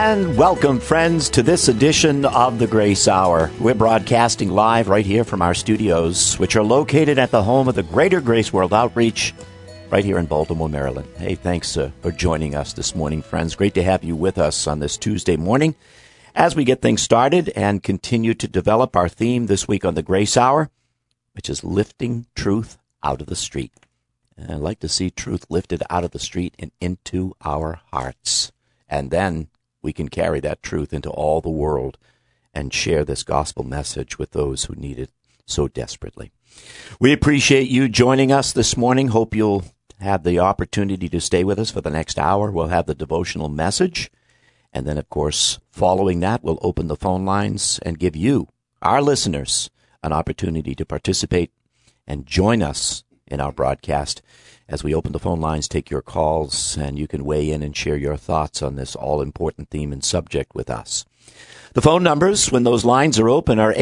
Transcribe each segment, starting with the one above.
And welcome, friends, to this edition of the Grace Hour. We're broadcasting live right here from our studios, which are located at the home of the Greater Grace World Outreach, right here in Baltimore, Maryland. Hey, thanks for joining us this morning, friends. Great to have you with us on this Tuesday morning as we get things started and continue to develop our theme this week on the Grace Hour, which is lifting truth out of the street. And I'd like to see truth lifted out of the street and into our hearts. And then we can carry that truth into all the world and share this gospel message with those who need it so desperately. We appreciate you joining us this morning. Hope you'll have the opportunity to stay with us for the next hour. We'll have the devotional message. And then, of course, following that, we'll open the phone lines and give you, our listeners, an opportunity to participate and join us in our broadcast. As we open the phone lines, take your calls, and you can weigh in and share your thoughts on this all-important theme and subject with us. The phone numbers, when those lines are open, are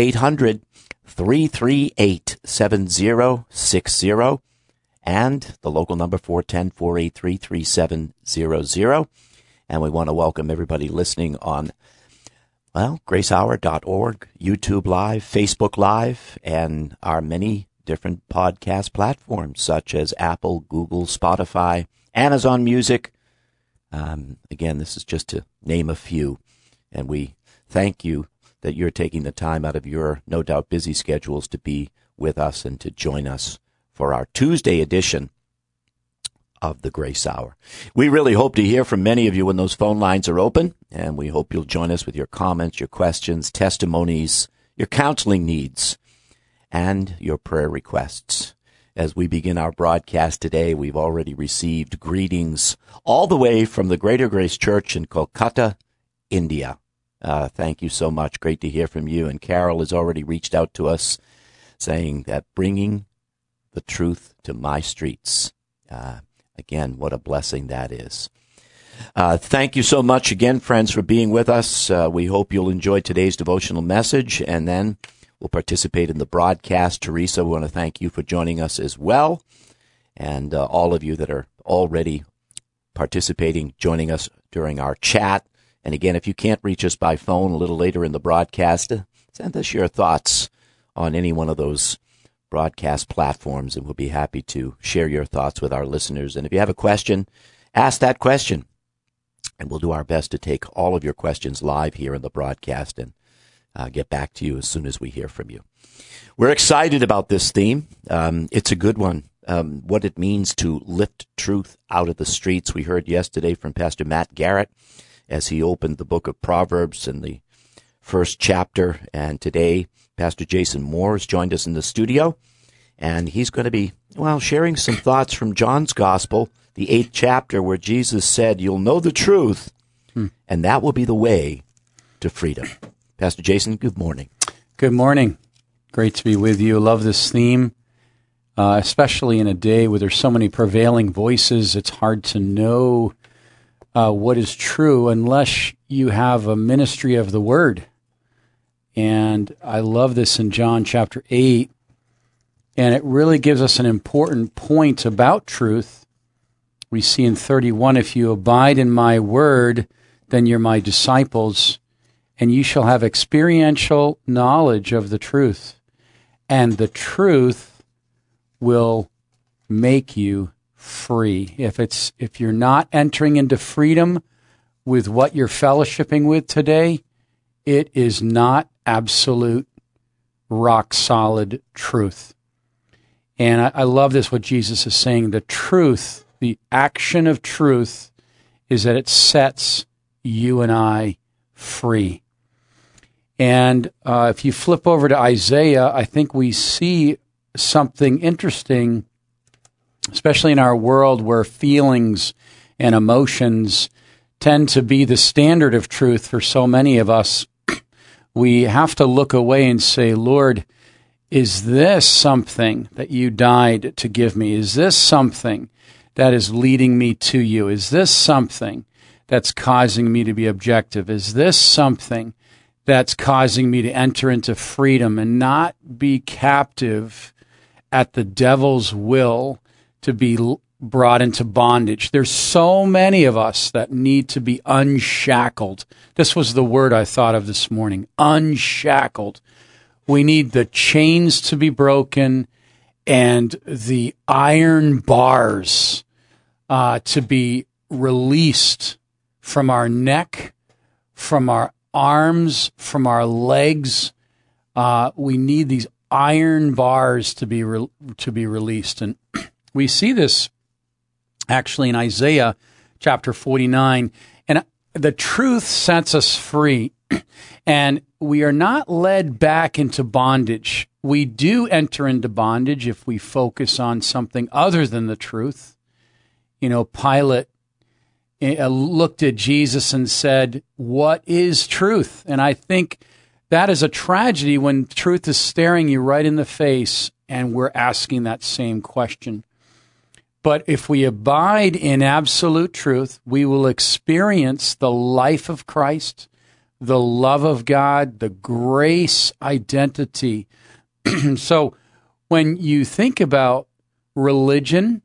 800-338-7060, and the local number 410-483-3700. And we want to welcome everybody listening on, gracehour.org, YouTube Live, Facebook Live, and our many different podcast platforms such as Apple, Google, Spotify, Amazon Music. Again, this is just to name a few. And we thank you that you're taking the time out of your, no doubt, busy schedules to be with us and to join us for our Tuesday edition of the Grace Hour. We really hope to hear from many of you when those phone lines are open, and we hope you'll join us with your comments, your questions, testimonies, your counseling needs, and your prayer requests. As we begin our broadcast today, we've already received greetings all the way from the Greater Grace Church in Kolkata, India. Thank you so much. Great to hear from you. And Carol has already reached out to us saying that bringing the truth to my streets. Again, what a blessing that is. Thank you so much again, friends, for being with us. We hope you'll enjoy today's devotional message, and then we'll participate in the broadcast. Teresa, we want to thank you for joining us as well. And all of you that are already participating, joining us during our chat. And again, if you can't reach us by phone a little later in the broadcast, send us your thoughts on any one of those broadcast platforms, and we'll be happy to share your thoughts with our listeners. And if you have a question, ask that question. And we'll do our best to take all of your questions live here in the broadcast and get back to you as soon as we hear from you. We're excited about this theme. It's a good one. What it means to lift truth out of the streets. We heard yesterday from Pastor Matt Garrett as he opened the book of Proverbs in the first chapter. And today, Pastor Jason Moore has joined us in the studio. And he's going to be, sharing some thoughts from John's Gospel, the 8th chapter, where Jesus said, "You'll know the truth, and that will be the way to freedom." Pastor Jason, good morning. Good morning. Great to be with you. Love this theme, especially in a day where there's so many prevailing voices. It's hard to know what is true unless you have a ministry of the Word. And I love this in John chapter 8, and it really gives us an important point about truth. We see in 31, "If you abide in my word, then you're my disciples, and you shall have experiential knowledge of the truth, and the truth will make you free." If you're not entering into freedom with what you're fellowshipping with today, it is not absolute, rock-solid truth. And I love this, what Jesus is saying. The truth, the action of truth, is that it sets you and I free. And if you flip over to Isaiah, I think we see something interesting, especially in our world where feelings and emotions tend to be the standard of truth for so many of us. We have to look away and say, "Lord, is this something that you died to give me? Is this something that is leading me to you? Is this something that's causing me to be objective? Is this something that's causing me to enter into freedom and not be captive at the devil's will to be brought into bondage. There's so many of us that need to be unshackled. This was the word I thought of this morning, unshackled. We need the chains to be broken and the iron bars to be released from our neck, from our arms, from our legs. We need these iron bars to be released. And we see this actually in Isaiah chapter 49. And the truth sets us free. And we are not led back into bondage. We do enter into bondage if we focus on something other than the truth. You know, Pilate looked at Jesus and said, "What is truth?" And I think that is a tragedy when truth is staring you right in the face and we're asking that same question. But if we abide in absolute truth, we will experience the life of Christ, the love of God, the grace identity. So when you think about religion,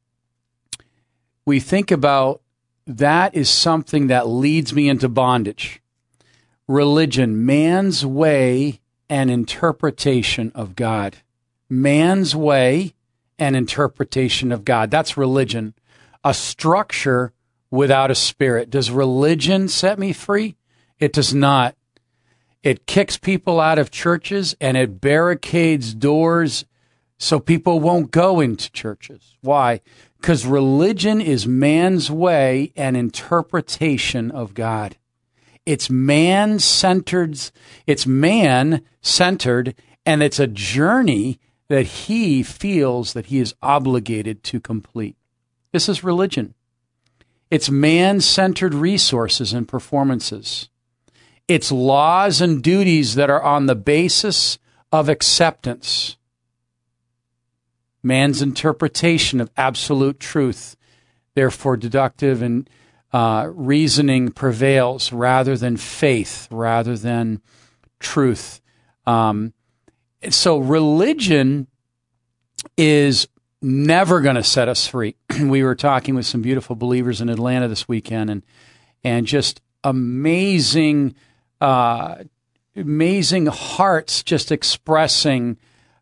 we think about that is something that leads me into bondage. Religion, man's way and interpretation of God. Man's way and interpretation of God. That's religion. A structure without a spirit. Does religion set me free? It does not. It kicks people out of churches and it barricades doors so people won't go into churches. Why? Because religion is man's way and interpretation of God. It's man-centered, and it's a journey that he feels that he is obligated to complete. This is religion. It's man-centered resources and performances. It's laws and duties that are on the basis of acceptance. Man's interpretation of absolute truth, therefore deductive and reasoning prevails rather than faith, rather than truth. So religion is never going to set us free. We were talking with some beautiful believers in Atlanta this weekend, and just amazing hearts just expressing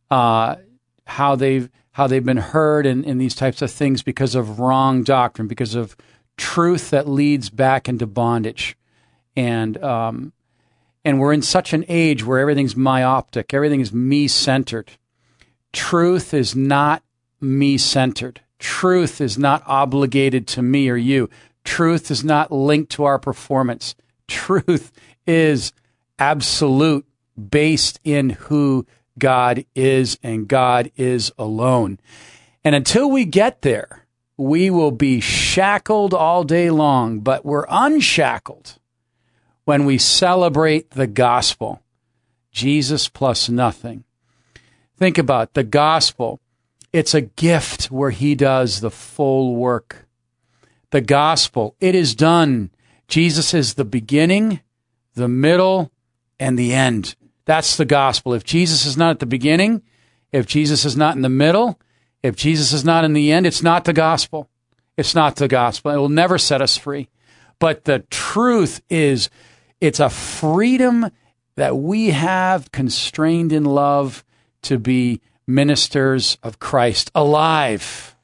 how they've been hurt in these types of things because of wrong doctrine, because of truth that leads back into bondage. And we're in such an age where everything's myopic, everything is me-centered. Truth is not me-centered. Truth is not obligated to me or you. Truth is not linked to our performance. Truth is absolute, based in who God is, and God is alone. And until we get there, we will be shackled all day long, but we're unshackled when we celebrate the gospel. Jesus plus nothing. Think about the gospel. It's a gift where he does the full work. The gospel, it is done. Jesus is the beginning, the middle, and the end. That's the gospel. If Jesus is not at the beginning, if Jesus is not in the middle, if Jesus is not in the end, it's not the gospel. It's not the gospel. It will never set us free. But the truth is, it's a freedom that we have constrained in love to be ministers of Christ, alive.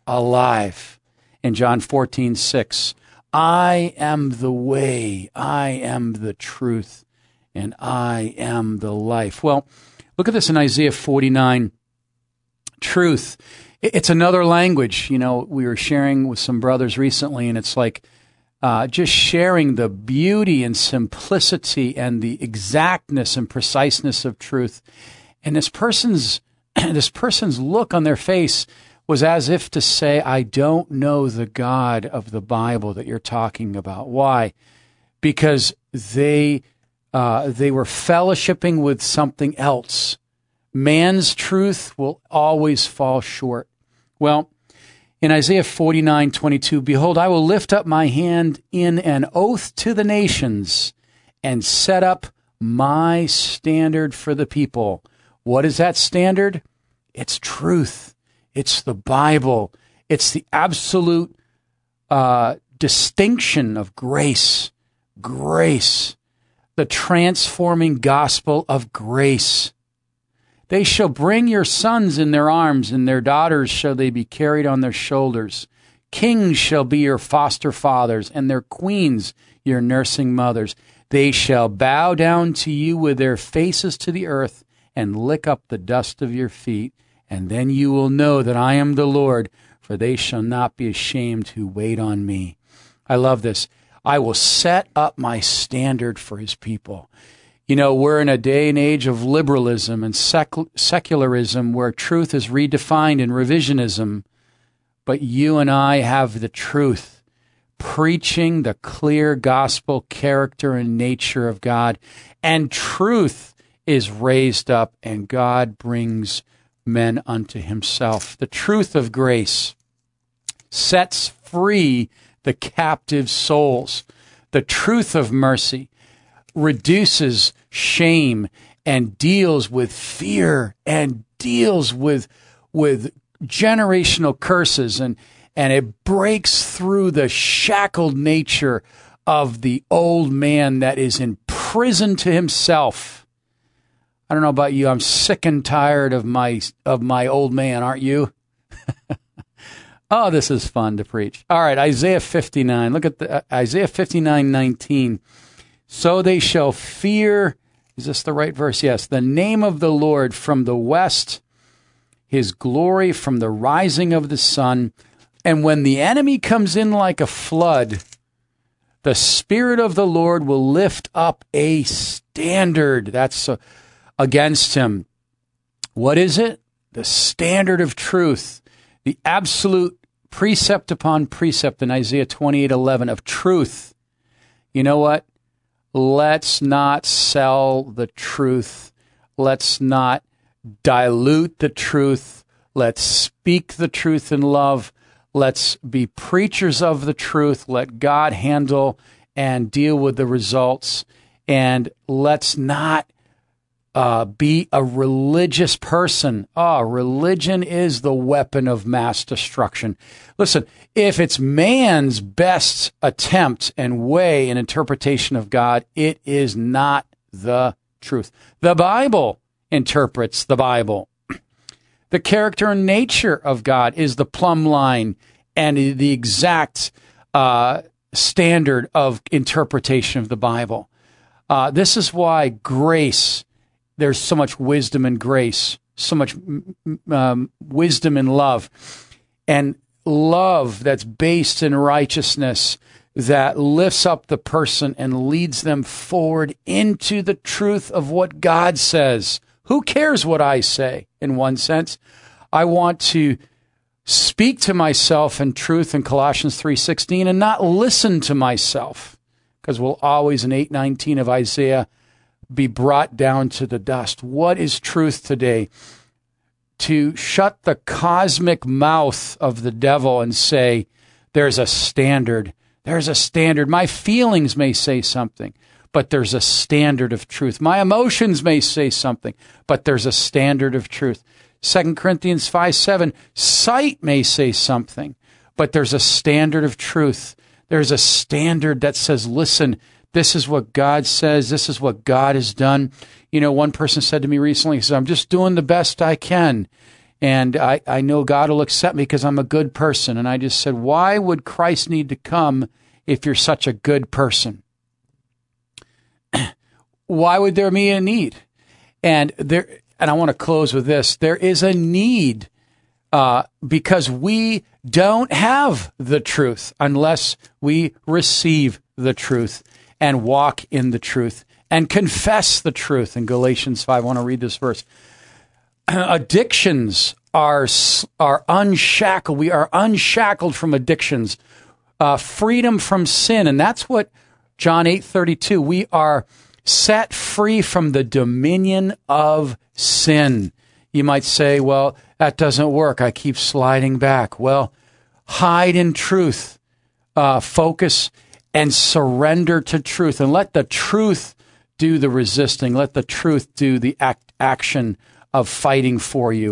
In John 14:6, I am the way, I am the truth, and I am the life. Well, look at this in Isaiah 49. Truth. It's another language. You know, we were sharing with some brothers recently, and it's like just sharing the beauty and simplicity and the exactness and preciseness of truth. And this person's look on their face was as if to say, I don't know the God of the Bible that you're talking about. Why? Because they were fellowshipping with something else. Man's truth will always fall short. Well, in Isaiah 49:22, behold, I will lift up my hand in an oath to the nations and set up my standard for the people. What is that standard? It's truth. It's the Bible. It's the absolute distinction of grace. Grace. The transforming gospel of grace. They shall bring your sons in their arms, and their daughters shall they be carried on their shoulders. Kings shall be your foster fathers, and their queens your nursing mothers. They shall bow down to you with their faces to the earth, and lick up the dust of your feet. And then you will know that I am the Lord, for they shall not be ashamed who wait on me. I love this. I will set up my standard for his people. You know, we're in a day and age of liberalism and secularism where truth is redefined in revisionism. But you and I have the truth, preaching the clear gospel character and nature of God. And truth is raised up, and God brings men unto himself. The truth of grace sets free the captive souls. The truth of mercy reduces shame and deals with fear and deals with generational curses, and it breaks through the shackled nature of the old man that is imprisoned to himself. I don't know about you. I'm sick and tired of my old man, aren't you? Oh, this is fun to preach. All right, Isaiah 59. Look at Isaiah 59:19. So they shall fear, is this the right verse? Yes. The name of the Lord from the west, his glory from the rising of the sun. And when the enemy comes in like a flood, the Spirit of the Lord will lift up a standard. That's against him. What is it? The standard of truth. The absolute precept upon precept in Isaiah 28:11 of truth. You know what? Let's not sell the truth. Let's not dilute the truth. Let's speak the truth in love. Let's be preachers of the truth. Let God handle and deal with the results. And let's not be a religious person. Religion is the weapon of mass destruction. Listen, if it's man's best attempt and way and interpretation of God, it is not the truth. The Bible interprets the Bible. The character and nature of God is the plumb line and the exact standard of interpretation of the Bible. This is why grace, there's so much wisdom and grace, so much wisdom and love that's based in righteousness, that lifts up the person and leads them forward into the truth of what God says. Who cares what I say? In one sense, I want to speak to myself in truth in Colossians 3:16 and not listen to myself, because we'll always in 8:19 of Isaiah be brought down to the dust. What is truth today? To shut the cosmic mouth of the devil and say, there's a standard. There's a standard. My feelings may say something, but there's a standard of truth. My emotions may say something, but there's a standard of truth. 2 Corinthians 5:7, sight may say something, but there's a standard of truth. There's a standard that says, listen, this is what God says. This is what God has done. You know, one person said to me recently, he said, I'm just doing the best I can. And I know God will accept me because I'm a good person. And I just said, why would Christ need to come if you're such a good person? Why would there be a need? And I want to close with this. There is a need because we don't have the truth unless we receive the truth and walk in the truth and confess the truth. In Galatians 5, I want to read this verse. Addictions are unshackled. We are unshackled from addictions. Freedom from sin. And that's what John 8:32. We are set free from the dominion of sin. You might say, well, that doesn't work. I keep sliding back. Well, hide in truth. Focus and surrender to truth, and let the truth do the resisting. Let the truth do the action of fighting for you,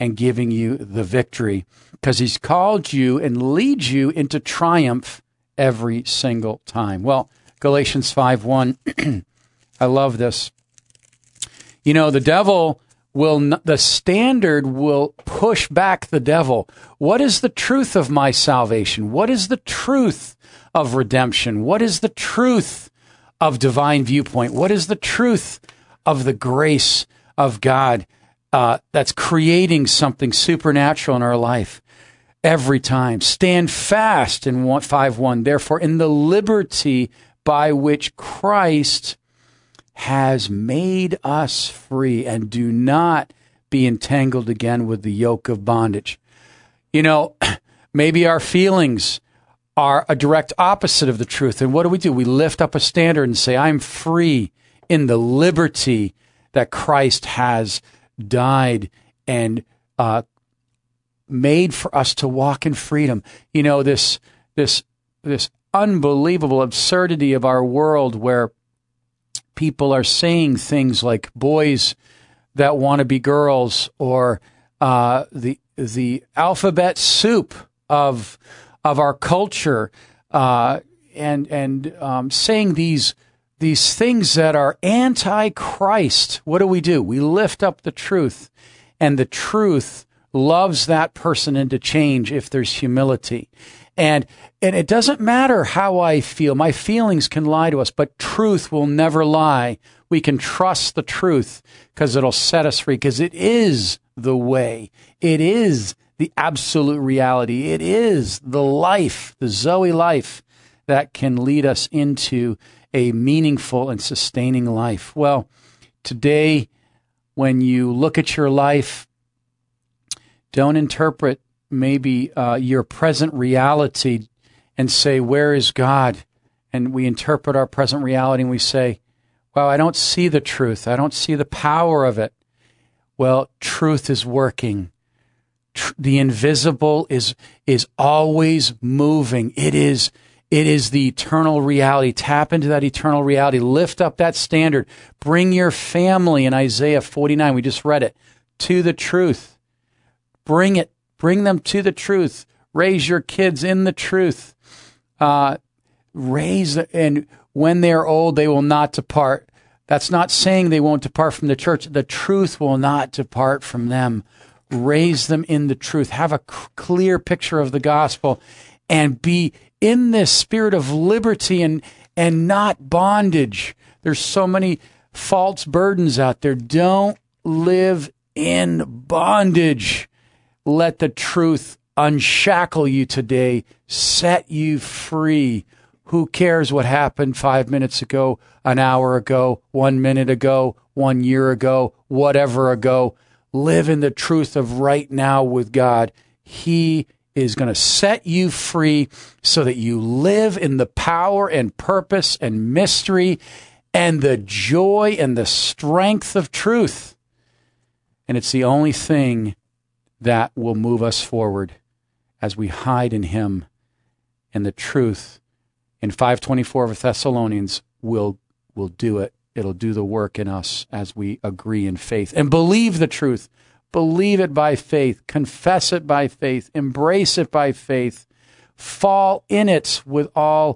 and giving you the victory, because he's called you and leads you into triumph every single time. Well, Galatians 5:1, I love this. You know, the devil the standard will push back the devil. What is the truth of my salvation? What is the truth of redemption? What is the truth of divine viewpoint? What is the truth of the grace of God that's creating something supernatural in our life? Every time. Stand fast in 5:1. Therefore, in the liberty by which Christ has made us free, and do not be entangled again with the yoke of bondage. You know, maybe our feelings are a direct opposite of the truth. And what do? We lift up a standard and say, I'm free in the liberty that Christ has died and made for us to walk in freedom. You know, this unbelievable absurdity of our world where people are saying things like boys that want to be girls, or the alphabet soup of our culture, and saying these things that are anti-Christ. What do? We lift up the truth, and the truth loves that person into change if there's humility. And it doesn't matter how I feel. My feelings can lie to us, but truth will never lie. We can trust the truth because it'll set us free, because it is the way. It is the absolute reality. It is the life, the Zoe life, that can lead us into a meaningful and sustaining life. Well, today, when you look at your life, don't interpret maybe your present reality and say, where is God? And we interpret our present reality and we say, wow, I don't see the truth. I don't see the power of it. Well, truth is working. The invisible is always moving. It is the eternal reality. Tap into that eternal reality. Lift up that standard. Bring your family in Isaiah 49, we just read it, to the truth. Bring them to the truth. Raise your kids in the truth. And when they are old, they will not depart. That's not saying they won't depart from the church. The truth will not depart from them. Raise them in the truth. Have a clear picture of the gospel, and be in this spirit of liberty and not bondage. There's so many false burdens out there. Don't live in bondage. Let the truth unshackle you today, set you free. Who cares what happened 5 minutes ago, an hour ago, 1 minute ago, 1 year ago, whatever ago? Live in the truth of right now with God. He is going to set you free so that you live in the power and purpose and mystery and the joy and the strength of truth. And it's the only thing that will move us forward as we hide in Him. And the truth in 5:24 of Thessalonians will do it. It'll do the work in us as we agree in faith and believe the truth. Believe it by faith. Confess it by faith. Embrace it by faith. Fall in it with all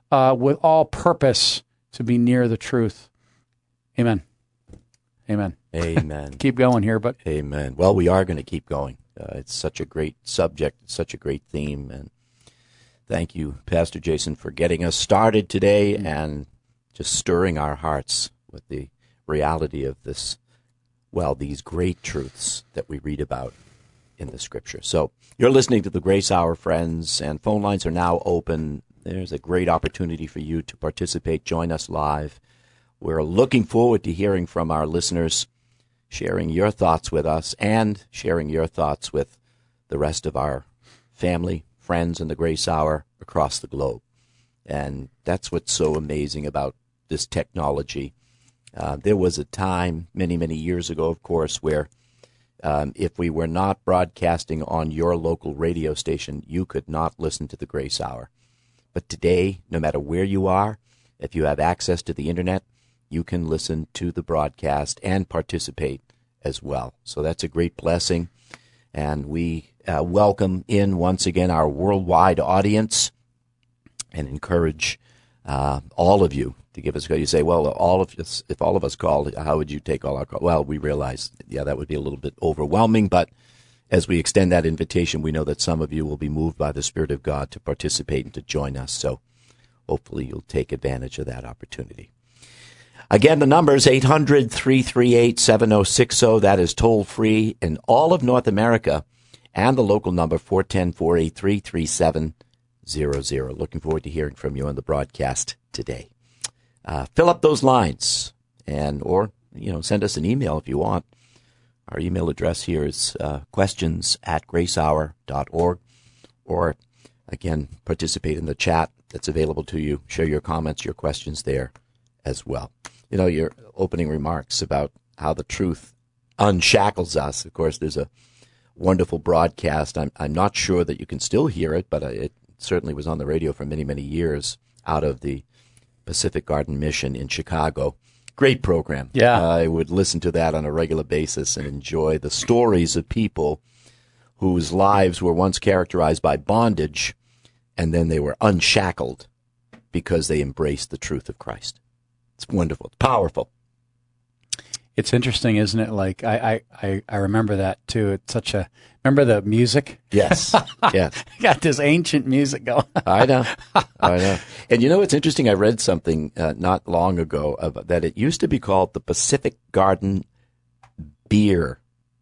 purpose to be near the truth. Amen. Amen. Amen. Keep going here, but amen. Well, we are going to keep going. It's such a great subject. It's such a great theme. And thank you, Pastor Jason, for getting us started today and just stirring our hearts with the reality of this, well, these great truths that we read about in the Scripture. So you're listening to the Grace Hour, friends, and phone lines are now open. There's a great opportunity for you to participate. Join us live. We're looking forward to hearing from our listeners, sharing your thoughts with us and sharing your thoughts with the rest of our family, friends in the Grace Hour across the globe. And that's what's so amazing about this technology. There was a time many, many years ago, of course, where if we were not broadcasting on your local radio station, you could not listen to the Grace Hour. But today, no matter where you are, if you have access to the Internet, you can listen to the broadcast and participate as well. So that's a great blessing. And we welcome in once again our worldwide audience and encourage all of you to give us a call. You say, well, if all of us called, how would you take all our calls? Well, we realize, that would be a little bit overwhelming, but as we extend that invitation, we know that some of you will be moved by the Spirit of God to participate and to join us. So hopefully you'll take advantage of that opportunity. Again, the number is 800-338-7060. That is toll free in all of North America, and the local number 410-483-3700. Looking forward to hearing from you on the broadcast today. Fill up those lines or send us an email if you want. Our email address here is questions@gracehour.org, or again, participate in the chat that's available to you. Share your comments, your questions there as well. Your opening remarks about how the truth unshackles us. Of course, there's a wonderful broadcast. I'm not sure that you can still hear it, but it certainly was on the radio for many, many years out of the Pacific Garden Mission in Chicago. Great program. Yeah. I would listen to that on a regular basis and enjoy the stories of people whose lives were once characterized by bondage, and then they were unshackled because they embraced the truth of Christ. It's wonderful. It's powerful. It's interesting, isn't it? Like I remember that too. It's such a, remember the music? Yes. Yes. Got this ancient music going. I know. And it's interesting. I read something not long ago that it used to be called the Pacific Garden Beer,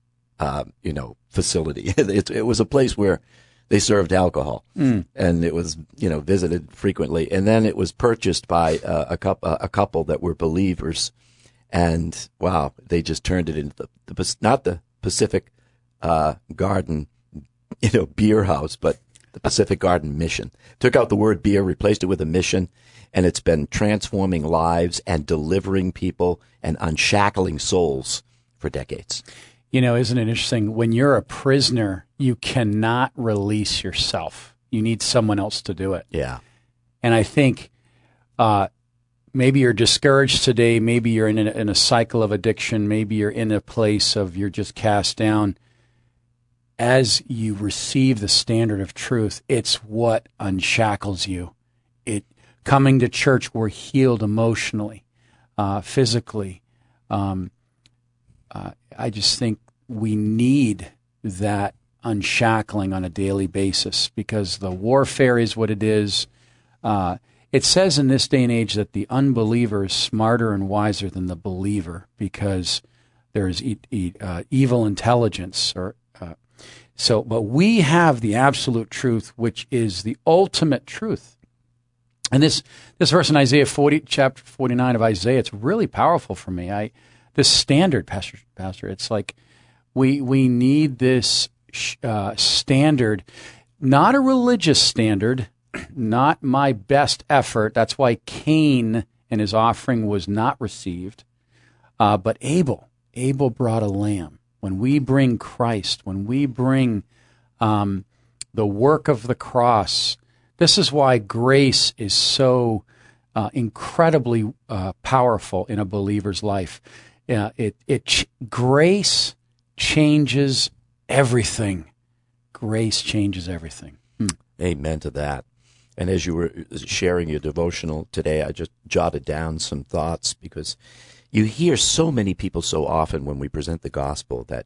facility. It was a place where they served alcohol, and it was, visited frequently. And then it was purchased by a couple that were believers, and wow, they just turned it into not the Pacific Garden, beer house, but the Pacific Garden Mission. Took out the word beer, replaced it with a mission, and it's been transforming lives and delivering people and unshackling souls for decades. Isn't it interesting? When you're a prisoner, you cannot release yourself. You need someone else to do it. Yeah. And I think maybe you're discouraged today. Maybe you're in a cycle of addiction. Maybe you're in a place of you're just cast down. As you receive the standard of truth, it's what unshackles you. Coming to church, we're healed emotionally, physically. I just think we need that unshackling on a daily basis because the warfare is what it is. It says in this day and age that the unbeliever is smarter and wiser than the believer because there's evil intelligence. But we have the absolute truth, which is the ultimate truth. And this verse in Isaiah 40, chapter 49 of Isaiah, it's really powerful for me. This standard, Pastor, it's like we need this standard, not a religious standard, not my best effort. That's why Cain and his offering was not received. But Abel brought a lamb. When we bring Christ, when we bring the work of the cross, this is why grace is so incredibly powerful in a believer's life. Grace changes everything. Grace changes everything. Amen to that. And as you were sharing your devotional today, I just jotted down some thoughts because you hear so many people so often when we present the gospel that,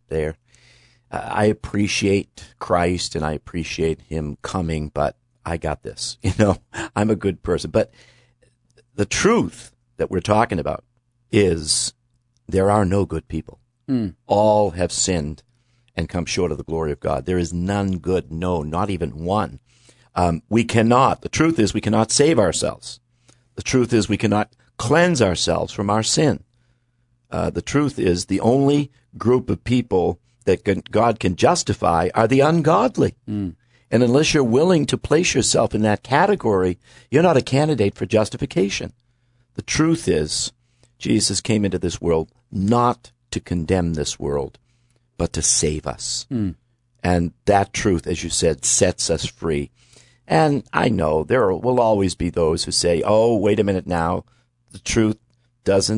I appreciate Christ and I appreciate him coming, but I got this, I'm a good person. But the truth that we're talking about is there are no good people. All have sinned and come short of the glory of God. There is none good, no, not even one. The truth is we cannot save ourselves. The truth is we cannot cleanse ourselves from our sin. The truth is the only group of people that God can justify are the ungodly. And unless you're willing to place yourself in that category, you're not a candidate for justification. The truth is Jesus came into this world not to condemn this world, but to save us. And that truth, as you said, sets us free. And I know there will always be those who say, oh, wait a minute now. The truth doesn't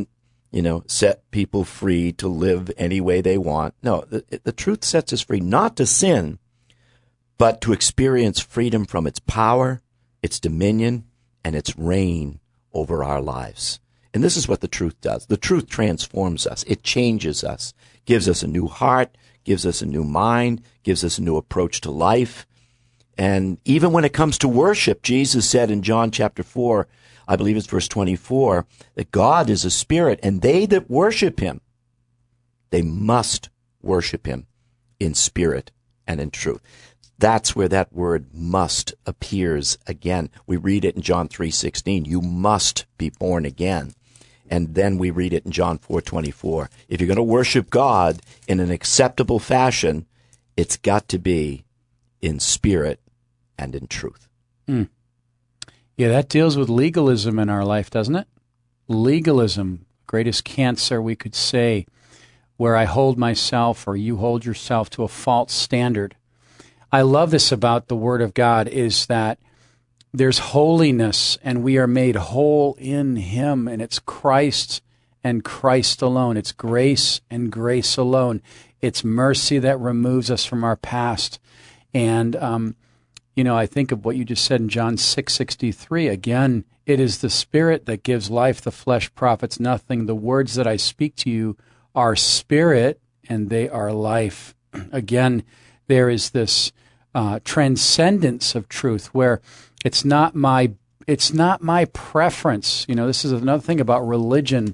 set people free to live any way they want. No, the truth sets us free not to sin, but to experience freedom from its power, its dominion, and its reign over our lives. And this is what the truth does. The truth transforms us. It changes us, gives us a new heart, gives us a new mind, gives us a new approach to life. And even when it comes to worship, Jesus said in John chapter 4, I believe it's verse 24, that God is a spirit, and they that worship him, they must worship him in spirit and in truth. That's where that word must appears again. We read it in John 3:16. You must be born again. And then we read it in John 4:24. If you're going to worship God in an acceptable fashion, it's got to be in spirit and in truth. Mm. Yeah, that deals with legalism in our life, doesn't it? Legalism, greatest cancer we could say, where I hold myself or you hold yourself to a false standard. I love this about the Word of God is that there's holiness and we are made whole in Him, and it's Christ and Christ alone. It's grace and grace alone. It's mercy that removes us from our past. And, I think of what you just said in John 6:63. Again, it is the Spirit that gives life. The flesh profits nothing. The words that I speak to you are spirit and they are life. Again, there is this transcendence of truth where it's not my preference. This is another thing about religion.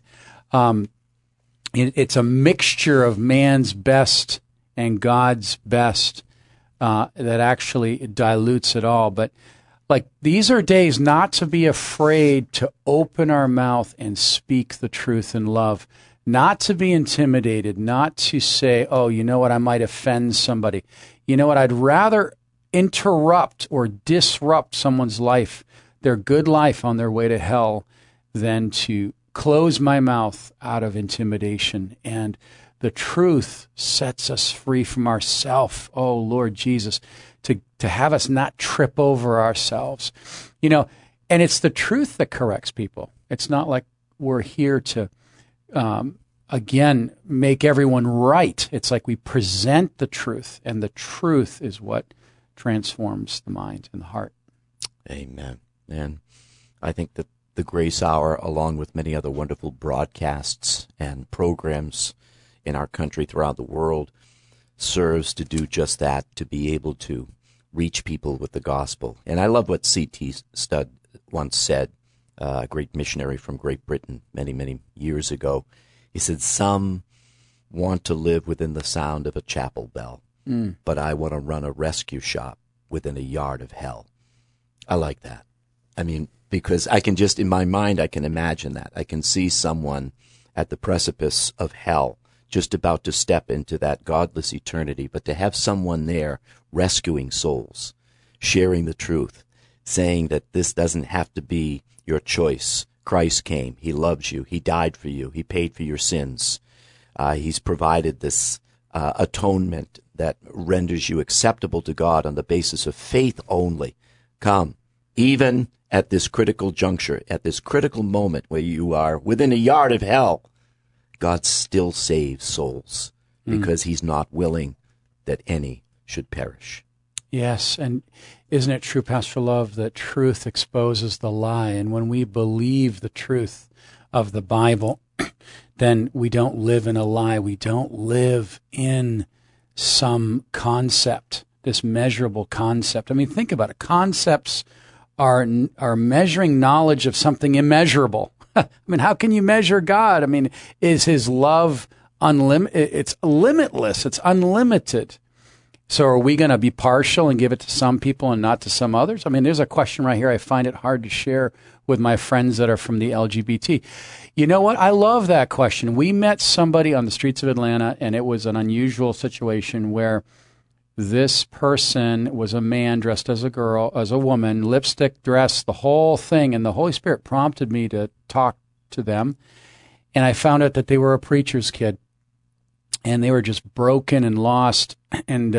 It's a mixture of man's best and God's best that actually dilutes it all. But these are days not to be afraid to open our mouth and speak the truth in love, not to be intimidated, not to say, oh, you know what, I might offend somebody. You know what, I'd rather interrupt or disrupt someone's life, their good life on their way to hell, than to close my mouth out of intimidation. And the truth sets us free from ourself. Oh, Lord Jesus, to have us not trip over ourselves. And it's the truth that corrects people. It's not like we're here to, again, make everyone right. It's like we present the truth, and the truth is what transforms the mind and the heart. Amen. And I think that the Grace Hour, along with many other wonderful broadcasts and programs in our country, throughout the world, serves to do just that, to be able to reach people with the gospel. And I love what C.T. Studd once said, a great missionary from Great Britain many, many years ago. He said, some want to live within the sound of a chapel bell, but I want to run a rescue shop within a yard of hell. I like that. I mean, because I can just, in my mind, I can imagine that. I can see someone at the precipice of hell, just about to step into that godless eternity, but to have someone there rescuing souls, sharing the truth, saying that this doesn't have to be your choice. Christ came. He loves you. He died for you. He paid for your sins. He's provided this atonement that renders you acceptable to God on the basis of faith only. Come, even at this critical juncture, at this critical moment where you are within a yard of hell, God still saves souls because He's not willing that any should perish. Yes, and isn't it true, Pastor Love, that truth exposes the lie? And when we believe the truth of the Bible, then we don't live in a lie. We don't live in some concept, this measurable concept. I mean, think about it. Concepts are measuring knowledge of something immeasurable. I mean, how can you measure God? I mean, is His love unlimited? It's limitless. It's unlimited. So are we going to be partial and give it to some people and not to some others? I mean, there's a question right here I find it hard to share with my friends that are from the LGBT. You know what? I love that question. We met somebody on the streets of Atlanta, and it was an unusual situation where this person was a man dressed as a girl, as a woman, lipstick, dress, the whole thing. And the Holy Spirit prompted me to talk to them. And I found out that they were a preacher's kid. And they were just broken and lost. And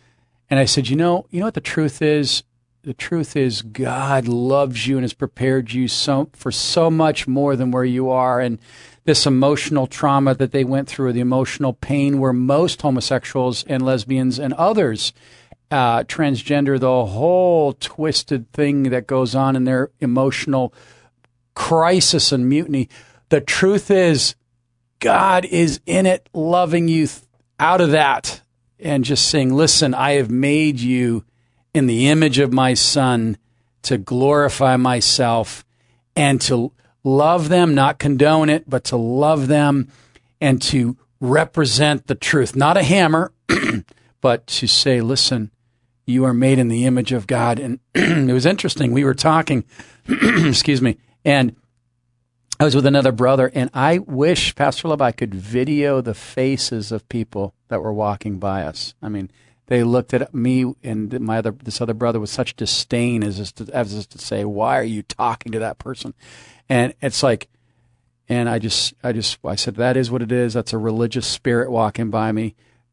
I said, you know what the truth is? The truth is God loves you and has prepared you for so much more than where you are. And this emotional trauma that they went through, the emotional pain where most homosexuals and lesbians and others, transgender, the whole twisted thing that goes on in their emotional crisis and mutiny. The truth is, God is in it, loving you out of that and just saying, listen, I have made you in the image of my Son to glorify myself and to love them, not condone it, but to love them and to represent the truth. Not a hammer, but to say, listen, you are made in the image of God. And it was interesting. We were talking, excuse me, and I was with another brother, and I wish, Pastor Love, I could video the faces of people that were walking by us. I mean, they looked at me and this other brother with such disdain as to say, why are you talking to that person? And it's like, and I said, that is what it is. That's a religious spirit walking by me.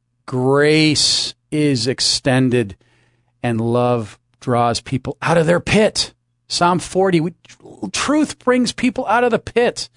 Grace is extended and love draws people out of their pit. Psalm 40, truth brings people out of the pit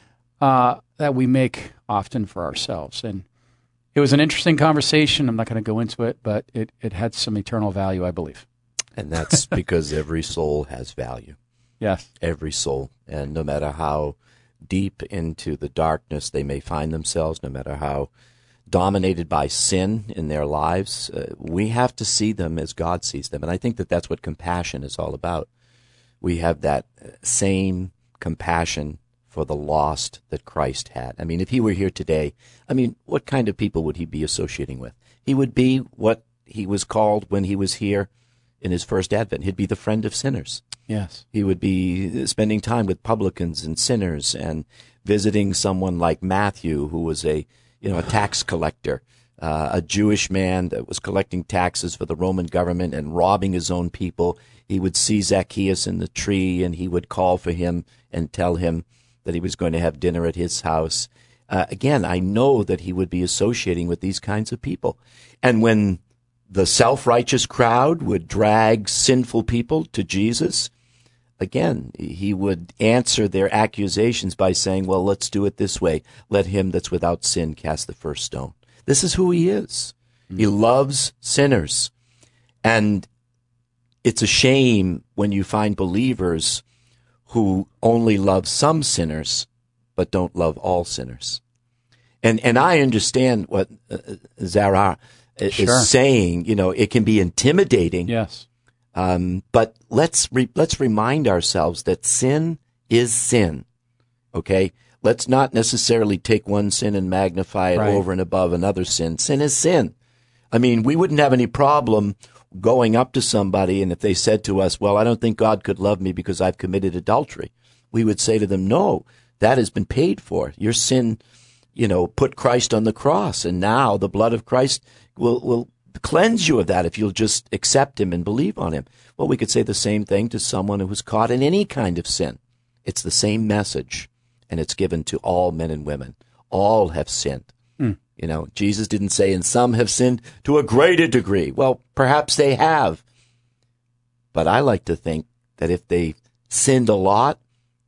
that we make often for ourselves. And it was an interesting conversation. I'm not going to go into it, but it had some eternal value, I believe. And that's because every soul has value. Yes. Every soul. And no matter how deep into the darkness they may find themselves, no matter how dominated by sin in their lives, we have to see them as God sees them. And I think that that's what compassion is all about. We have that same compassion for the lost that Christ had. I mean, if he were here today, what kind of people would he be associating with? He would be what he was called when he was here in his first advent. He'd be the friend of sinners. Yes. He would be spending time with publicans and sinners and visiting someone like Matthew, who was a tax collector, a Jewish man that was collecting taxes for the Roman government and robbing his own people. He would see Zacchaeus in the tree, and he would call for him and tell him that he was going to have dinner at his house. Again, I know that he would be associating with these kinds of people. And when the self-righteous crowd would drag sinful people to Jesus, again, he would answer their accusations by saying, well, let's do it this way. Let him that's without sin cast the first stone. This is who he is. Mm-hmm. He loves sinners. And it's a shame when you find believers who only love some sinners but don't love all sinners. And I understand what Zara is saying. It can be intimidating. Yes. But let's remind ourselves that sin is sin. Okay? Let's not necessarily take one sin and magnify it over and above another sin. Sin is sin. I mean, we wouldn't have any problem going up to somebody, and if they said to us, well, I don't think God could love me because I've committed adultery, we would say to them, no, that has been paid for. Your sin, put Christ on the cross, and now the blood of Christ will cleanse you of that if you'll just accept him and believe on him. Well, we could say the same thing to someone who was caught in any kind of sin. It's the same message, and it's given to all men and women. All have sinned. Jesus didn't say, and some have sinned to a greater degree. Well, perhaps they have. But I like to think that if they sinned a lot,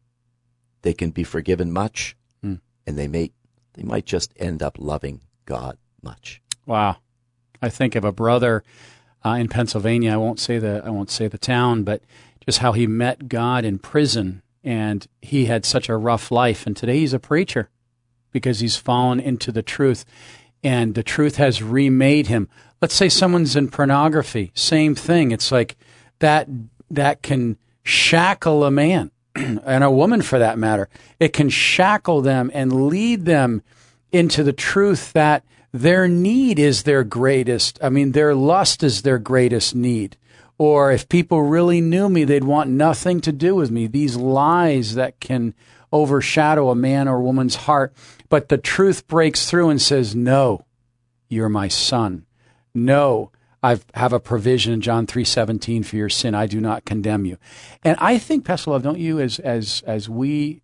they can be forgiven much, and they might just end up loving God much. Wow. I think of a brother in Pennsylvania. I won't say the town, but just how he met God in prison, and he had such a rough life. And today he's a preacher because he's fallen into the truth, and the truth has remade him. Let's say someone's in pornography. Same thing. It's like that can shackle a man and a woman for that matter. It can shackle them and lead them into the truth that their need is their greatest. Their lust is their greatest need. Or if people really knew me, they'd want nothing to do with me. These lies that can overshadow a man or woman's heart. But the truth breaks through and says, no, you're my son. No, I have a provision in John 3:17 for your sin. I do not condemn you. And I think, Pastor Love, don't you, as we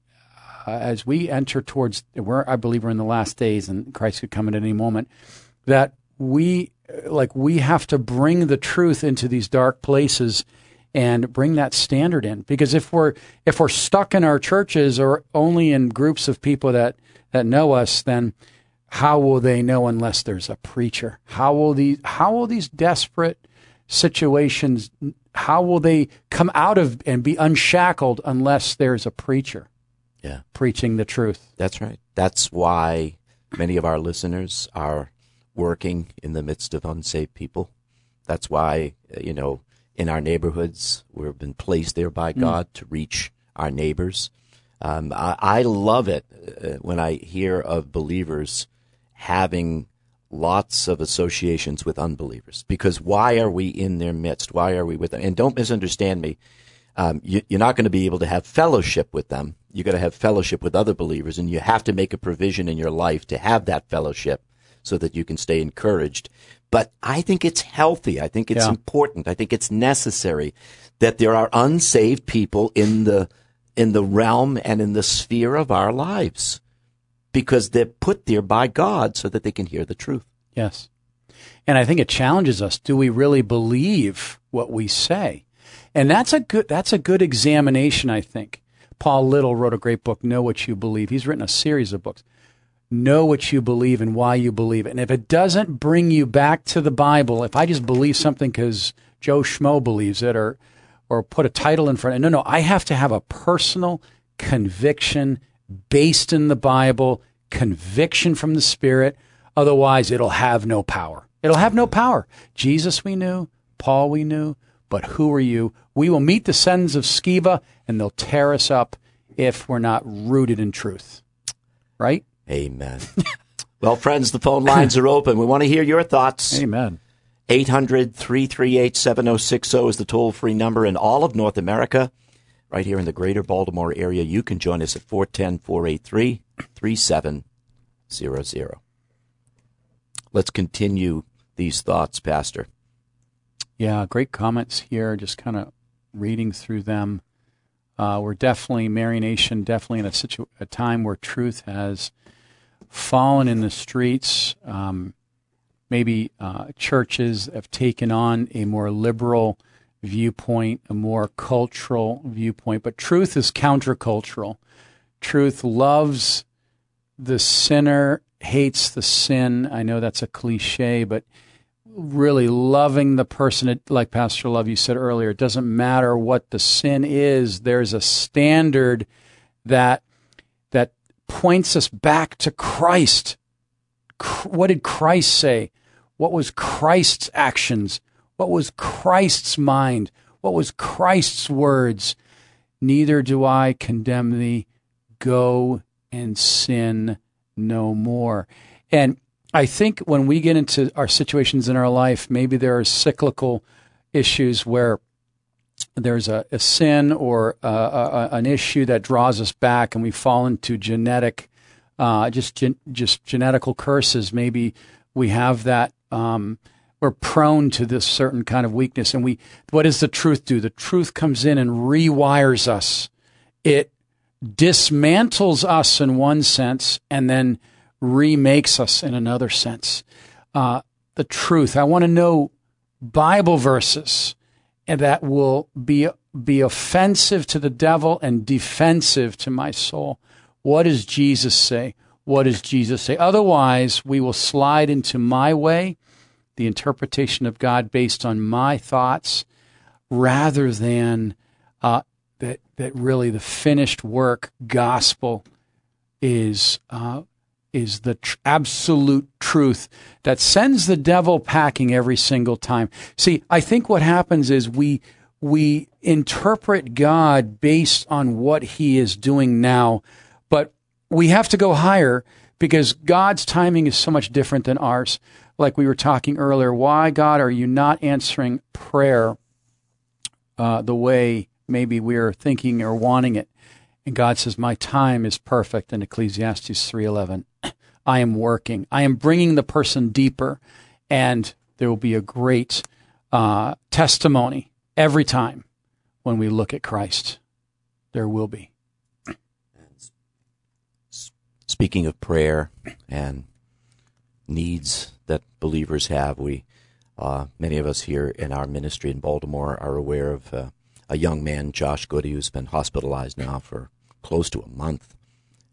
enter towards, I believe we're in the last days and Christ could come at any moment, that we have to bring the truth into these dark places and bring that standard in. Because if we're stuck in our churches or only in groups of people that that know us, then how will they know unless there's a preacher? How will these desperate situations, how will they come out of and be unshackled unless there's a preacher preaching the truth? That's right. That's why many of our listeners are working in the midst of unsaved people. That's why, in our neighborhoods, we've been placed there by God to reach our neighbors. I love it when I hear of believers having lots of associations with unbelievers, because why are we in their midst? Why are we with them? And don't misunderstand me. You're not going to be able to have fellowship with them. You're going to have fellowship with other believers, and you have to make a provision in your life to have that fellowship so that you can stay encouraged. But I think it's healthy. I think it's important. I think it's necessary that there are unsaved people in the realm and in the sphere of our lives, because they're put there by God so that they can hear the truth. Yes. And I think it challenges us. Do we really believe what we say? And that's a good examination, I think. Paul Little wrote a great book, Know What You Believe. He's written a series of books. Know what you believe and why you believe it. And if it doesn't bring you back to the Bible, if I just believe something because Joe Schmo believes it, or put a title in front of it, no, I have to have a personal conviction based in the Bible, conviction from the Spirit. Otherwise, it'll have no power. It'll have no power. Jesus we knew, Paul we knew, but who are you? We will meet the sons of Sceva, and they'll tear us up if we're not rooted in truth. Right? Amen. Well, friends, the phone lines are open. We want to hear your thoughts. Amen. 800-338-7060 is the toll-free number in all of North America. Right here in the greater Baltimore area, you can join us at 410-483-3700. Let's continue these thoughts, Pastor. Yeah, great comments here, just kind of reading through them. We're definitely, Mary Nation, definitely in a time where truth has fallen in the streets. Maybe churches have taken on a more liberal viewpoint, a more cultural viewpoint, but truth is countercultural. Truth loves the sinner, hates the sin. I know that's a cliche, but really loving the person, like Pastor Love, you said earlier, it doesn't matter what the sin is. There's a standard that points us back to Christ. What did Christ say? What was Christ's actions? What was Christ's mind? What was Christ's words? Neither do I condemn thee. Go and sin no more. And I think when we get into our situations in our life, maybe there are cyclical issues where there's a sin or an issue that draws us back, and we fall into genetic, just genetical curses. Maybe we have that. We're prone to this certain kind of weakness, and what does the truth do? The truth comes in and rewires us. It dismantles us in one sense, and then remakes us in another sense. The truth. I want to know Bible verses and that will be offensive to the devil and defensive to my soul. What does Jesus say? What does Jesus say? Otherwise, we will slide into my way, the interpretation of God based on my thoughts, rather than that really the finished work gospel is the absolute truth that sends the devil packing every single time. See, I think what happens is we interpret God based on what he is doing now, but we have to go higher because God's timing is so much different than ours. Like we were talking earlier, why, God, are you not answering prayer the way maybe we're thinking or wanting it? And God says, my time is perfect in Ecclesiastes 3:11. I am working. I am bringing the person deeper, and there will be a great testimony every time when we look at Christ. There will be. Speaking of prayer and needs that believers have, many of us here in our ministry in Baltimore are aware of a young man, Josh Goody, who's been hospitalized now for close to a month.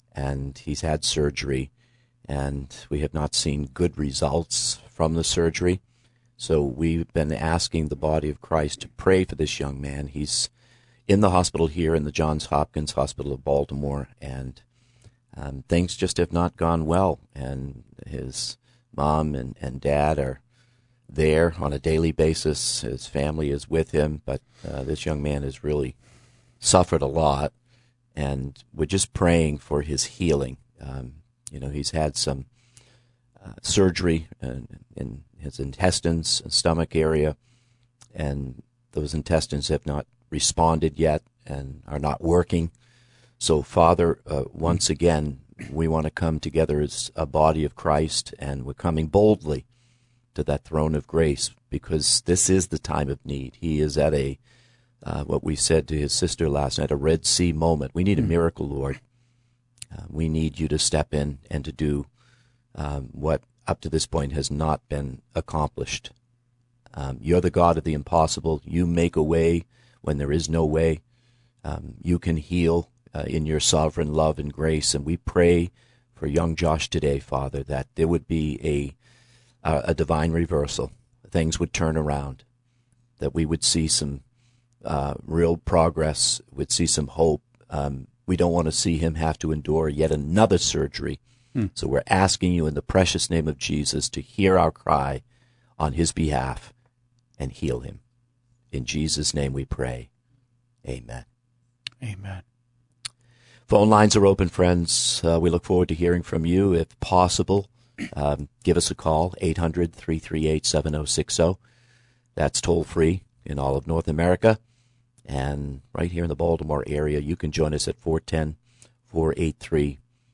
and he's had surgery, and we have not seen good results from the surgery. So we've been asking the body of Christ to pray for this young man. He's in the hospital here in the Johns Hopkins Hospital of Baltimore, and things just have not gone well. And his mom and dad are there on a daily basis. His family is with him, but this young man has really suffered a lot, and we're just praying for his healing. He's had some surgery in his intestines and stomach area, and those intestines have not responded yet and are not working. So, Father, once again, we want to come together as a body of Christ, and we're coming boldly to that throne of grace, because this is the time of need. He is at what we said to his sister last night, a Red Sea moment. We need a miracle, Lord. We need you to step in and to do what up to this point has not been accomplished. You're the God of the impossible. You make a way when there is no way. You can heal in your sovereign love and grace, and we pray for young Josh today, Father, that there would be a divine reversal. Things would turn around, that we would see some real progress, would see some hope. We don't want to see him have to endure yet another surgery. So we're asking you in the precious name of Jesus to hear our cry on his behalf and heal him. In Jesus' name we pray. Amen. Amen. Phone lines are open, friends. We look forward to hearing from you. If possible, give us a call, 800-338-7060. That's toll free in all of North America. And right here in the Baltimore area, you can join us at 410-483-3700.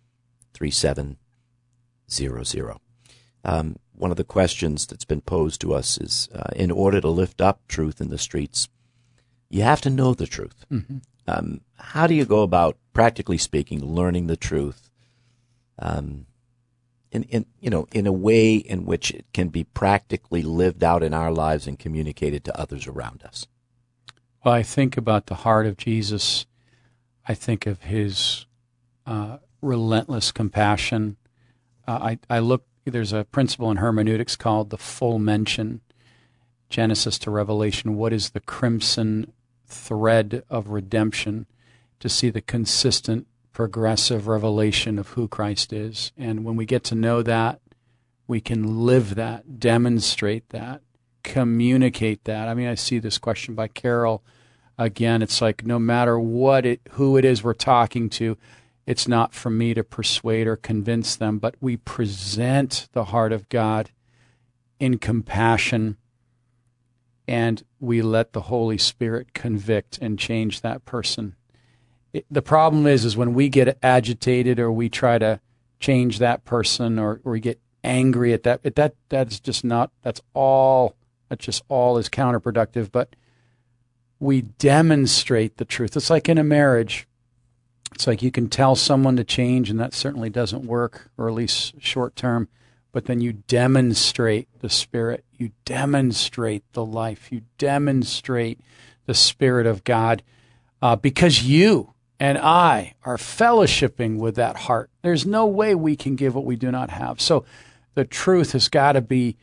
One of the questions that's been posed to us is, in order to lift up truth in the streets, you have to know the truth. Mm-hmm. How do you go about, practically speaking, learning the truth in a way in which it can be practically lived out in our lives and communicated to others around us? Well, I think about the heart of Jesus. I think of his relentless compassion. There's a principle in hermeneutics called the full mention, Genesis to Revelation. What is the crimson thread of redemption? To see the consistent, progressive revelation of who Christ is. And when we get to know that, we can live that, demonstrate that, communicate that. I mean, I see this question by Carol. Again, it's like no matter who it is we're talking to, it's not for me to persuade or convince them, but we present the heart of God in compassion, and we let the Holy Spirit convict and change that person. The problem is when we get agitated or we try to change that person or we get angry at that's just all is counterproductive. But we demonstrate the truth. It's like in a marriage. It's like you can tell someone to change, and that certainly doesn't work, or at least short term. But then you demonstrate the Spirit. You demonstrate the life. You demonstrate the Spirit of God because you and I are fellowshipping with that heart. There's no way we can give what we do not have. So the truth has got to be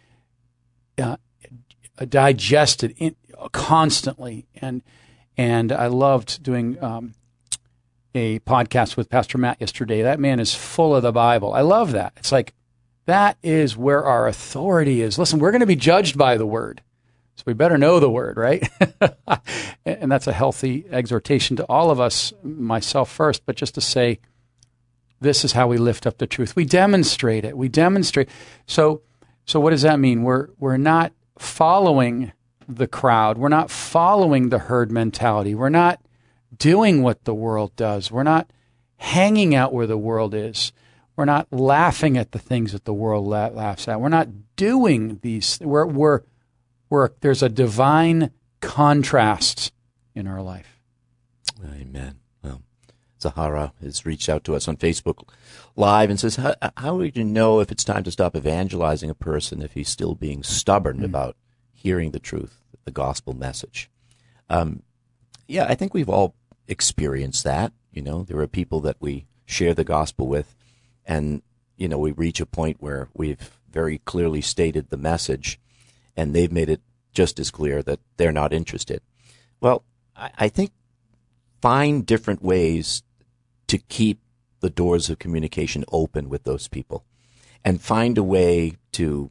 digested constantly. And I loved doing a podcast with Pastor Matt yesterday. That man is full of the Bible. I love that. It's like, that is where our authority is. Listen, we're going to be judged by the Word. So we better know the Word, right? And that's a healthy exhortation to all of us, myself first, but just to say, this is how we lift up the truth. We demonstrate it. We demonstrate. So what does that mean? We're not following the crowd. We're not following the herd mentality. We're not doing what the world does. We're not hanging out where the world is. We're not laughing at the things that the world laughs at. We're not doing these. There's a divine contrast in our life. Amen. Well, Zahara has reached out to us on Facebook Live and says, how would you know if it's time to stop evangelizing a person if he's still being stubborn about hearing the truth, the gospel message? I think we've all experienced that. There are people that we share the gospel with. And, we reach a point where we've very clearly stated the message, and they've made it just as clear that they're not interested. Well, I think find different ways to keep the doors of communication open with those people, and find a way to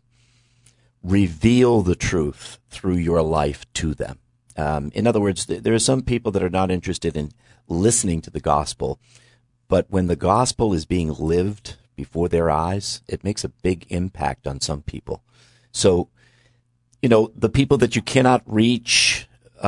reveal the truth through your life to them. In other words, there are some people that are not interested in listening to the gospel, but when the gospel is being lived before their eyes, it makes a big impact on some people. So, the people that you cannot reach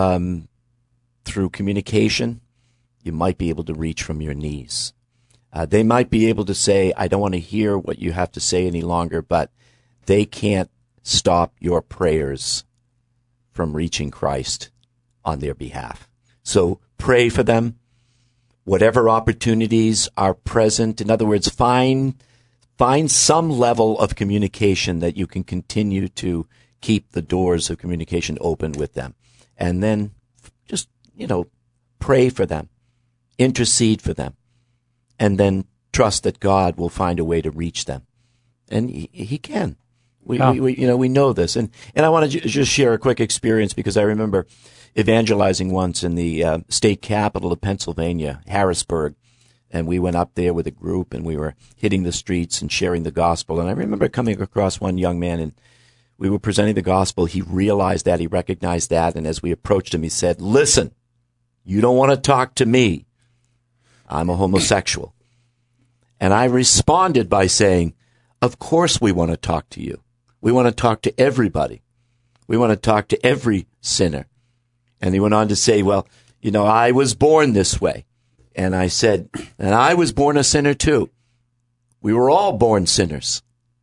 through communication, you might be able to reach from your knees. They might be able to say, I don't want to hear what you have to say any longer, but they can't stop your prayers from reaching Christ on their behalf. So pray for them. Whatever opportunities are present, in other words, find some level of communication that you can continue to keep the doors of communication open with them. And then just, pray for them, intercede for them, and then trust that God will find a way to reach them. And he can. We know this. And I want to just share a quick experience, because I remember evangelizing once in the state capital of Pennsylvania, Harrisburg. And we went up there with a group, and we were hitting the streets and sharing the gospel. And I remember coming across one young man, and we were presenting the gospel. He realized that, he recognized that. And as we approached him, he said, listen, you don't want to talk to me. I'm a homosexual. And I responded by saying, of course we want to talk to you. We want to talk to everybody. We want to talk to every sinner. And he went on to say, well, I was born this way. And I said, and I was born a sinner too. We were all born sinners.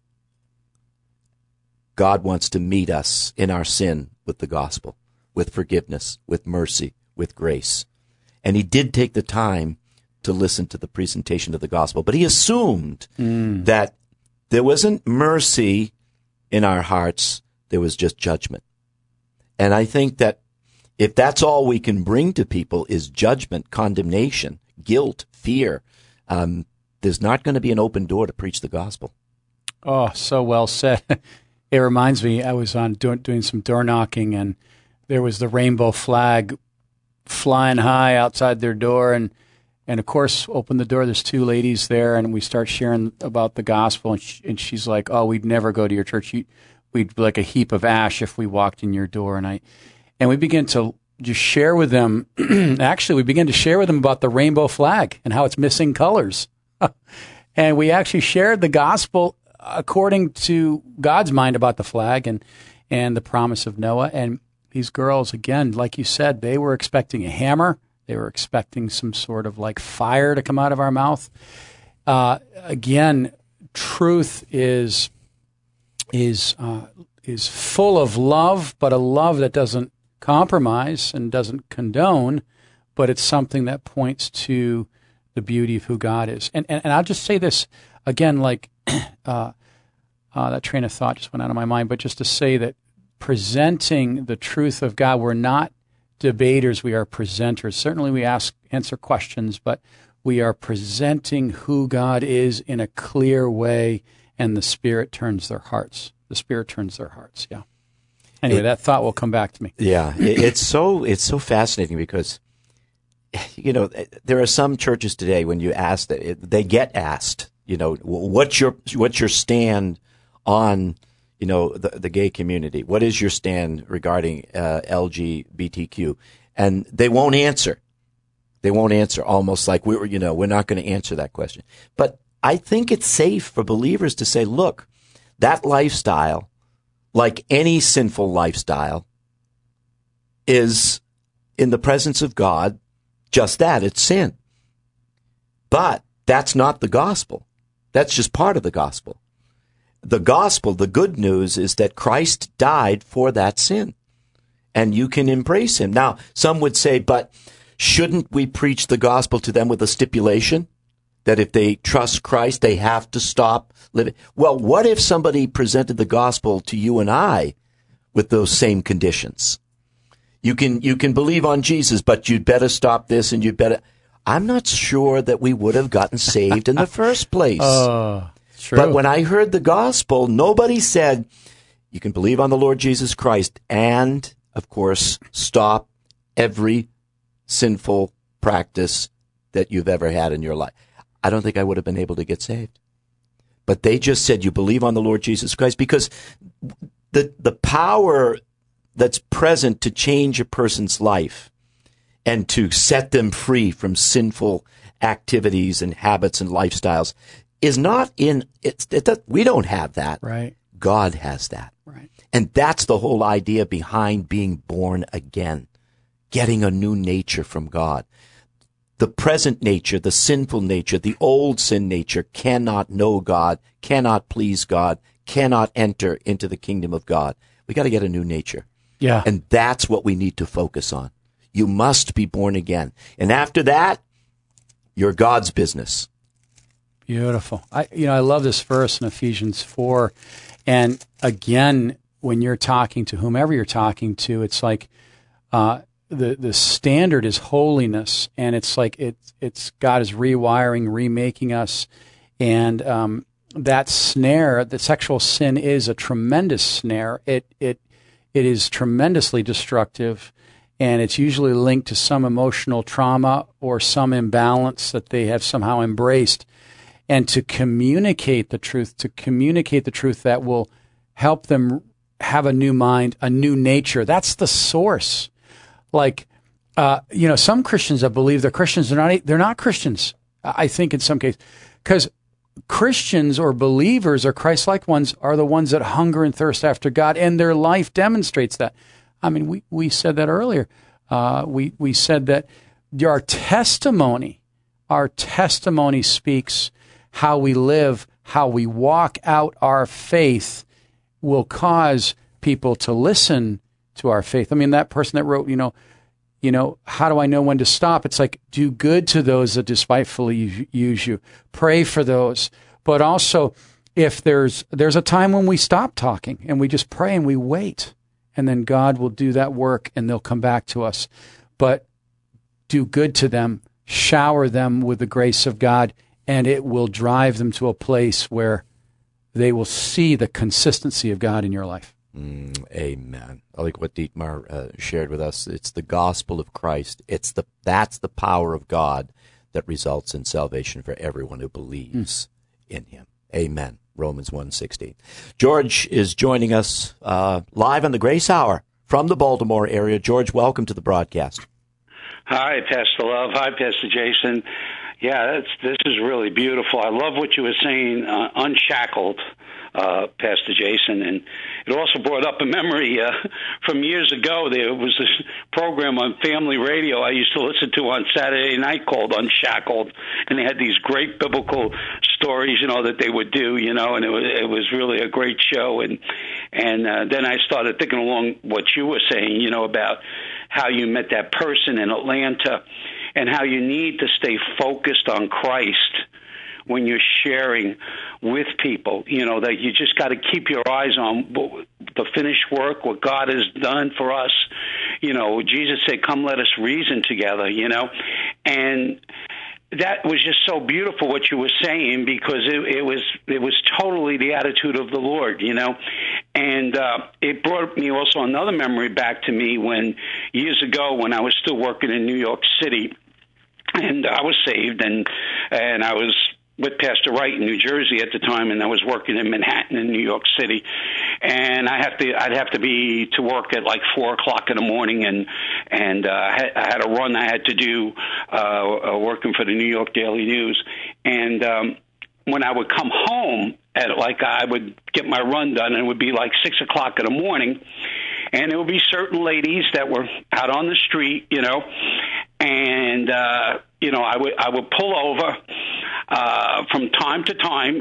God wants to meet us in our sin with the gospel, with forgiveness, with mercy, with grace. And he did take the time to listen to the presentation of the gospel. But he assumed that there wasn't mercy in our hearts, there was just judgment. And I think that if that's all we can bring to people is judgment, condemnation, guilt, fear, there's not going to be an open door to preach the gospel. Oh, so well said. It reminds me, I was on doing some door knocking, and there was the rainbow flag flying high outside their door, and of course, open the door, there's two ladies there, and we start sharing about the gospel, and she's like, oh, we'd never go to your church. We'd be like a heap of ash if we walked in your door. And we began to just share with them, actually, we began to share with them about the rainbow flag and how it's missing colors. And we actually shared the gospel according to God's mind about the flag and the promise of Noah. And these girls, again, like you said, they were expecting a hammer. They were expecting some sort of like fire to come out of our mouth. Again, truth is full of love, but a love that doesn't compromise and doesn't condone, but it's something that points to the beauty of who God is. And I'll just say this again, like that train of thought just went out of my mind, but just to say that presenting the truth of God, we're not debaters, we are presenters. Certainly we answer questions, but we are presenting who God is in a clear way, and the Spirit turns their hearts. The Spirit turns their hearts, yeah. Anyway, that thought will come back to me. Yeah, it's so fascinating because, there are some churches today when you ask that, they get asked, what's your stand on, the gay community? What is your stand regarding LGBTQ? And they won't answer. They won't answer, almost like we're not going to answer that question. But I think it's safe for believers to say, look, that lifestyle, like any sinful lifestyle, is in the presence of God just that, it's sin. But that's not the gospel. That's just part of the gospel. The gospel, the good news, is that Christ died for that sin, and you can embrace him. Now, some would say, but shouldn't we preach the gospel to them with a stipulation that if they trust Christ, they have to stop living? Well, what if somebody presented the gospel to you and I with those same conditions? You can believe on Jesus, but you'd better stop this, and you'd better. I'm not sure that we would have gotten saved in the first place. True. But when I heard the gospel, nobody said, you can believe on the Lord Jesus Christ and, of course, stop every sinful practice that you've ever had in your life. I don't think I would have been able to get saved. But they just said, you believe on the Lord Jesus Christ, because the power that's present to change a person's life and to set them free from sinful activities and habits and lifestyles is not in we don't have that. Right. God has that. Right. And that's the whole idea behind being born again, getting a new nature from God. The present nature, the sinful nature, the old sin nature cannot know God, cannot please God, cannot enter into the kingdom of God. We got to get a new nature. Yeah. And that's what we need to focus on. You must be born again. And after that, you're God's business. Beautiful. I love this verse in Ephesians 4. And again, when you're talking to whomever you're talking to, it's like the standard is holiness, and it's like it's God is rewiring, remaking us, and that snare, the sexual sin, is a tremendous snare. It is tremendously destructive, and it's usually linked to some emotional trauma or some imbalance that they have somehow embraced. And to communicate the truth that will help them have a new mind, a new nature. That's the source. Like, some Christians that believe they're Christians, they're not Christians, I think, in some cases. Because Christians or believers or Christ-like ones are the ones that hunger and thirst after God, and their life demonstrates that. I mean, we said that earlier. We said that our testimony speaks. How we live, how we walk out our faith will cause people to listen to our faith. I mean, that person that wrote, how do I know when to stop? It's like, do good to those that despitefully use you. Pray for those. But also, if there's a time when we stop talking and we just pray and we wait, and then God will do that work and they'll come back to us. But do good to them, shower them with the grace of God, and it will drive them to a place where they will see the consistency of God in your life. Amen. I like what Dietmar shared with us. It's the gospel of Christ. That's the power of God that results in salvation for everyone who believes in him. Amen. Romans 1:16. George is joining us live on the Grace Hour from the Baltimore area. George, welcome to the broadcast. Hi, Pastor Love. Hi, Pastor Jason. Yeah, this is really beautiful. I love what you were saying, unshackled, Pastor Jason. And it also brought up a memory from years ago. There was this program on family radio I used to listen to on Saturday night called Unshackled. And they had these great biblical stories, that they would do, and it was really a great show. And then I started thinking along what you were saying, about how you met that person in Atlanta, and how you need to stay focused on Christ when you're sharing with people, that you just got to keep your eyes on the finished work, what God has done for us. Jesus said, come, let us reason together, and that was just so beautiful what you were saying, because it was totally the attitude of the Lord, and it brought me also another memory back to me when years ago when I was still working in New York City, and I was saved, and I was with Pastor Wright in New Jersey at the time, and I was working in Manhattan in New York City, and I'd have to be to work at like 4:00 in the morning, and I had a run I had to do working for the New York Daily News, and when I would come home I would get my run done, and it would be like 6:00 in the morning, and there would be certain ladies that were out on the street, and I would pull over from time to time,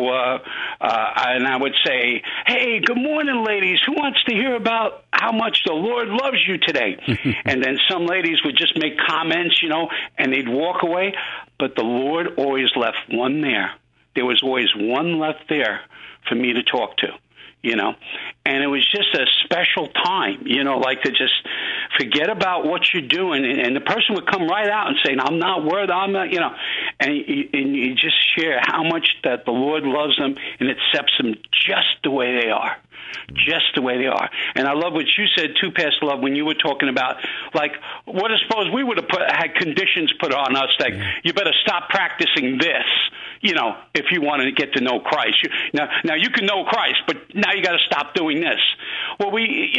and I would say, hey, good morning, ladies. Who wants to hear about how much the Lord loves you today? And then some ladies would just make comments, and they'd walk away. But the Lord always left one there. There was always one left there for me to talk to. And it was just a special time, like to just forget about what you're doing, and the person would come right out and say, I'm not worthy, I'm not, and you just share how much that the Lord loves them and accepts them just the way they are. Just the way they are. And I love what you said, too, Pastor Love, when you were talking about, like, what if suppose we would have had conditions put on us that you better stop practicing this, if you want to get to know Christ. Now you can know Christ, but now you got to stop doing this. Well,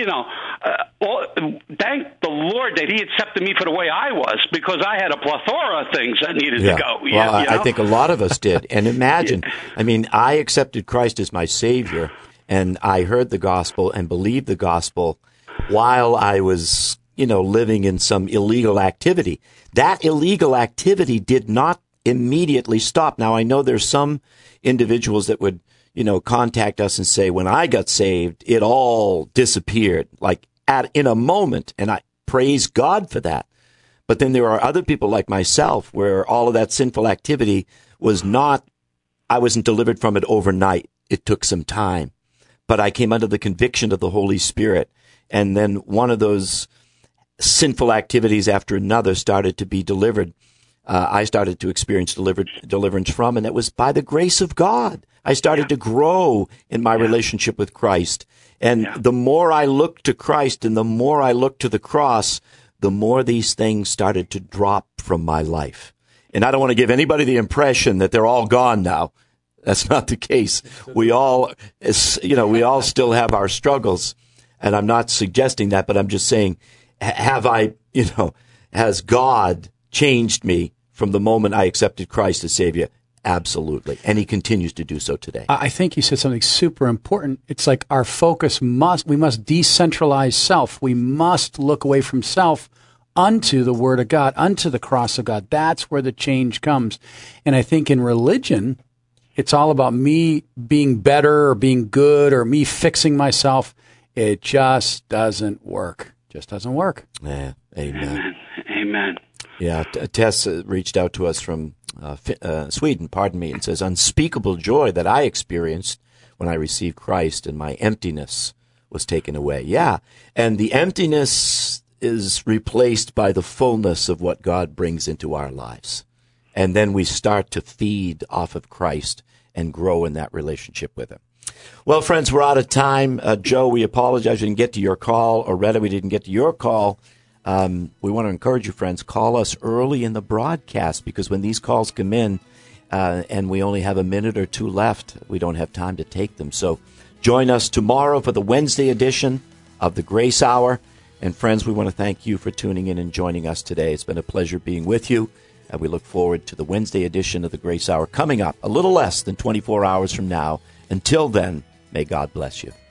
thank the Lord that he accepted me for the way I was, because I had a plethora of things that needed to go. Well, I think a lot of us did. And imagine, I accepted Christ as my Savior, and I heard the gospel and believed the gospel while I was, living in some illegal activity. That illegal activity did not immediately stop. Now, I know there's some individuals that would, contact us and say, when I got saved, it all disappeared, like in a moment. And I praise God for that. But then there are other people like myself where all of that sinful activity I wasn't delivered from it overnight. It took some time. But I came under the conviction of the Holy Spirit. And then one of those sinful activities after another started to be delivered. I started to experience deliverance from, and that was by the grace of God. I started to grow in my relationship with Christ. And the more I looked to Christ and the more I looked to the cross, the more these things started to drop from my life. And I don't want to give anybody the impression that they're all gone now. That's not the case. We all still have our struggles. And I'm not suggesting that, but I'm just saying, has God changed me from the moment I accepted Christ as Savior? Absolutely. And he continues to do so today. I think you said something super important. It's like our focus we must decentralize self. We must look away from self unto the Word of God, unto the cross of God. That's where the change comes. And I think in religion, it's all about me being better or being good or me fixing myself. It just doesn't work. Just doesn't work. Yeah. Amen. Amen. Yeah. Tess reached out to us from Sweden, and says, unspeakable joy that I experienced when I received Christ and my emptiness was taken away. Yeah. And the emptiness is replaced by the fullness of what God brings into our lives. And then we start to feed off of Christ and grow in that relationship with him. Well, friends, we're out of time. Joe, we apologize we didn't get to your call. Oretta, we didn't get to your call. We want to encourage you, friends, call us early in the broadcast, because when these calls come in and we only have a minute or two left, we don't have time to take them. So join us tomorrow for the Wednesday edition of the Grace Hour. And friends, we want to thank you for tuning in and joining us today. It's been a pleasure being with you. And we look forward to the Wednesday edition of the Grace Hour coming up a little less than 24 hours from now. Until then, may God bless you.